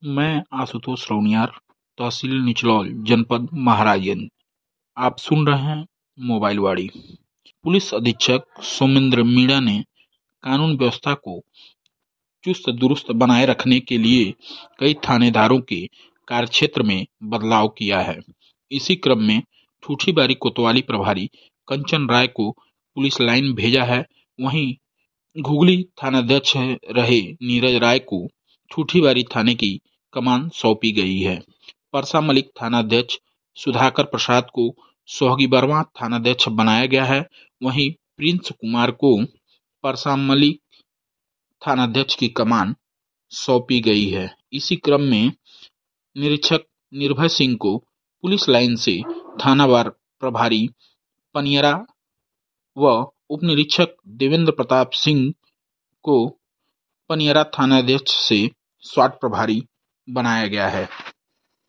मैं आशुतोष रौनियार, तहसील निचलौल, जनपद महाराजगंज। आप सुन रहे हैं मोबाइल वाड़ी। पुलिस अधीक्षक सोमेंद्र मीणा ने कानून व्यवस्था को चुस्त दुरुस्त बनाए रखने के लिए कई थानेदारों के कार्यक्षेत्र में बदलाव किया है। इसी क्रम में ठूठीबारी कोतवाली प्रभारी कंचन राय को पुलिस लाइन भेजा है। वहीं घुगली थानाध्यक्ष रहे नीरज राय को ठूठीबारी थाने की कमान सौंपी गई है। परसा मलिक थानाध्यक्ष सुधाकर प्रसाद को सोहगी-बरवां थानाध्यक्ष बनाया गया है। वहीं प्रिंस कुमार को परसा मलिक थानाध्यक्ष की कमान सौंपी गई है। इसी क्रम में निरीक्षक निर्भय सिंह को पुलिस लाइन से थानावार प्रभारी पनियरा व उपनिरीक्षक देवेंद्र प्रताप सिंह को पनियरा थानाध्यक्ष से स्वाट प्रभारी बनाया गया है।